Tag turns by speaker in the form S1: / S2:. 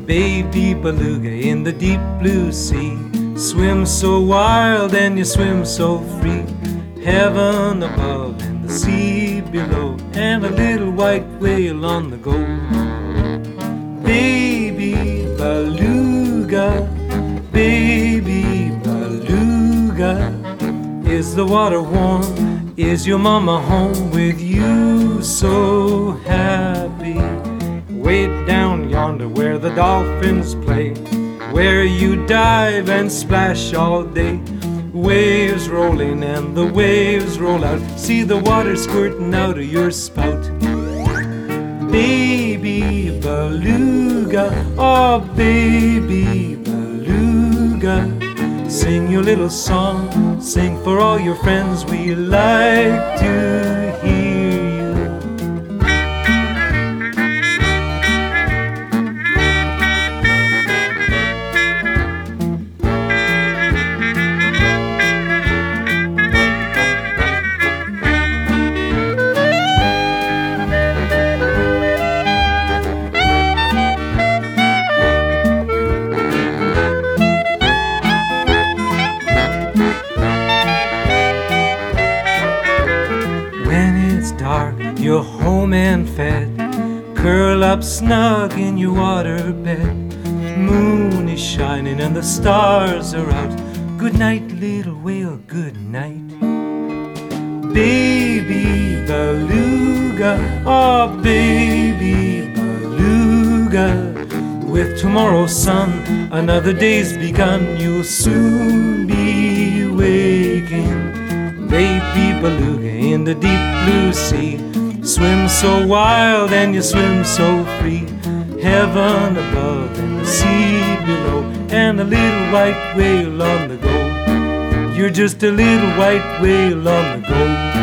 S1: Baby beluga in the deep blue sea, swim so wild and you swim so free. Heaven above and the sea below, and a little white whale on the go. Baby beluga, baby beluga, is the water warm? Is your mama home with you so happy? Way down yonder where the dolphins play, where you dive and splash all day. Waves rolling and the waves roll out, see the water squirting out of your spout. Baby beluga, oh baby beluga, sing your little song, sing for all your friends, we like to hear you. Dark, you're home and fed, curl up snug in your water bed. Moon is shining and the stars are out. Good night, little whale, good night. Baby beluga, oh baby beluga, with tomorrow's sun another day's begun. You'll soon be waking. Baby beluga in the deep blue sea, swim so wild and you swim so free. Heaven above and the sea below, and a little white whale on the go. You're just a little white whale on the go.